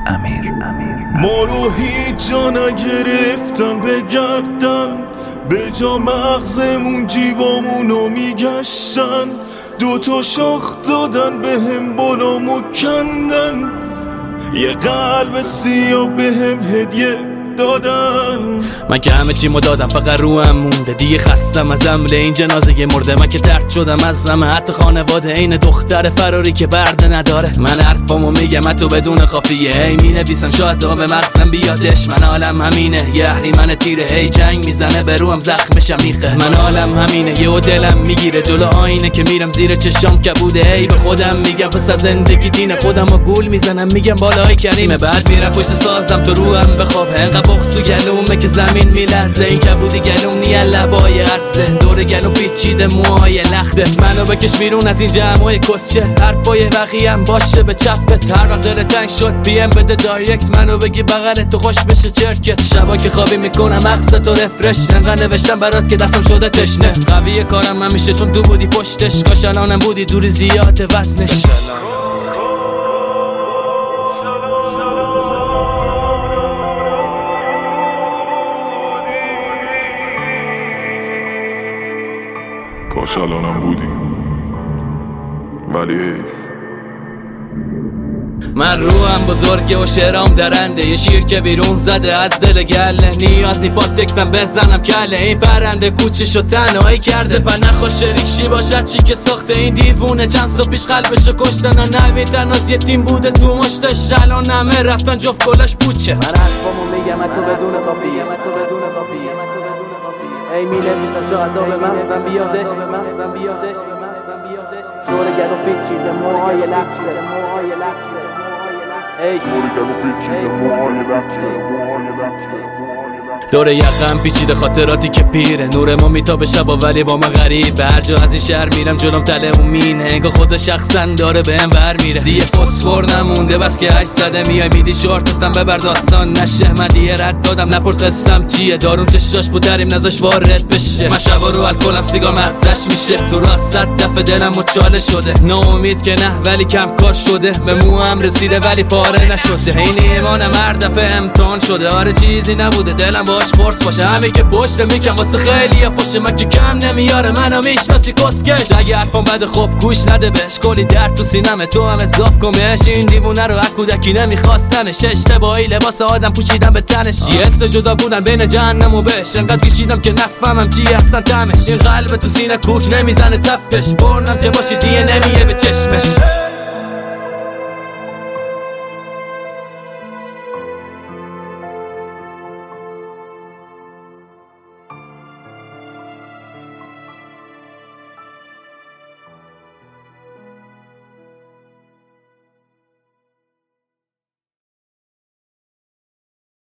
امیر. ما رو هیچ جا نگرفتن بگردن، به جا مغزمون جیبامونو میگشتن، 2 شاخ دادن به هم بلامو کندن، یه قلب سیاه به هم هدیه دادن. من که همه چیمو دادم فقط روحم مونده، دیگه خستم از حمله این جنازه مرده. من که طرد شدم از همه، حتی خانواده این دختر فراری که برده نداره. من حرفامو میگم حتی بدون قافیه، هی مینویسم شاید تا به مغزم بیادش. من عالم همینه، یه اهریمن تیره، هی جنگ میزنه به روحم زخمشم میخه. من عالم همینه، یهو دلم میگیره جلو آینه که میرم زیر چشام کبوده. هی به خودم میگم پسر زندگی دینه، خودمو گول میزنم میگم بالای کریمه. بعد میرم پشت سازم تو روحم بخواب، بغض تو گلومه که زمین میلرزه. این کبودی گلوم نیه لبای عرصه، دور گلوم پیچیده موهای لخته. منو بکش بیرون از این جمعای کسچه، حرفای بقیه‌ام باشه به چپت. هر وقت دل تنگ شد پیم بده دایرکت، منو بگی بغلت تو خوش بشه چرکت. شبا که خوابی میکنم مغزتو رفرش، انقدر نوشتم برات که دستم شده تشنه. قویه کارم همیشه چون تو بودی پشتش، کاش الانم بودی دوری زیاد وزنش. کاش الانم بودی ولی حیف. من روحم بزرگه و شعرام درنده، یه شیر که بیرون زده از دل گله. نیاز نی پاتکسم بزنم کله، این پرنده کوچشو تنهایی کرده. پر نخوا شریک شی باشد چی که ساخته این دیوونه. چند سال پیش قلبشو کشتن، نمیدن از یه تیم بوده تو مشتش. الان همه رفتن جفت کلاش پوچه. من حرفامو میگم تو بدون قافیه، ای مینویسم شاید تا به مغزم بیادش. دور گلو پیچیده موهای لخته، ای دور گلو پیچیده موهای لخته. دور یقم پیچیده خاطراتی که پیره، نور ما میتابه شبا ولی با من غریبه. هر جا از این شهر میرم جلوم تله اون مینه، انگار خود شخصا داره بهم بر میره. دیگه فسفر نمونده بس که 8 زده میای میدی شورتتم ببر داستان نشه. من دیگه رد دادم نپرس قصم چیه، دارون چشاش بودریم نزاش وارد بشه. من شبا رو الکلم سیگار مزهش میشه، تو راست 100 دفعه دلم مچاله شده. ناامید که نه ولی کم کار شده، به موام رسیده ولی پاره نشده. این ایمانم هر دفعه امتحان شده، آره چیزی نبوده دلم باش قرص باشه. همه که پشت میکن واسه خیلی خوشه، من که کم نمیاره منو میشناسی کسکش. اگه حرفم بده خب گوش نده بهش، کلی درد تو سینمه تو هم اضاف کن بهش. این دیوونه رو کودکی نمیخواستنش، اشتباهی لباس آدم پوشیدن به تنش. یه حس جدا بودن بین جهنم و بهش، انقدر کشیدم که نفهمم چی هستن تمش. این قلب تو سینه کوک نمیزنه تپش، برنم که باشی دیگه نمیه به چشمش.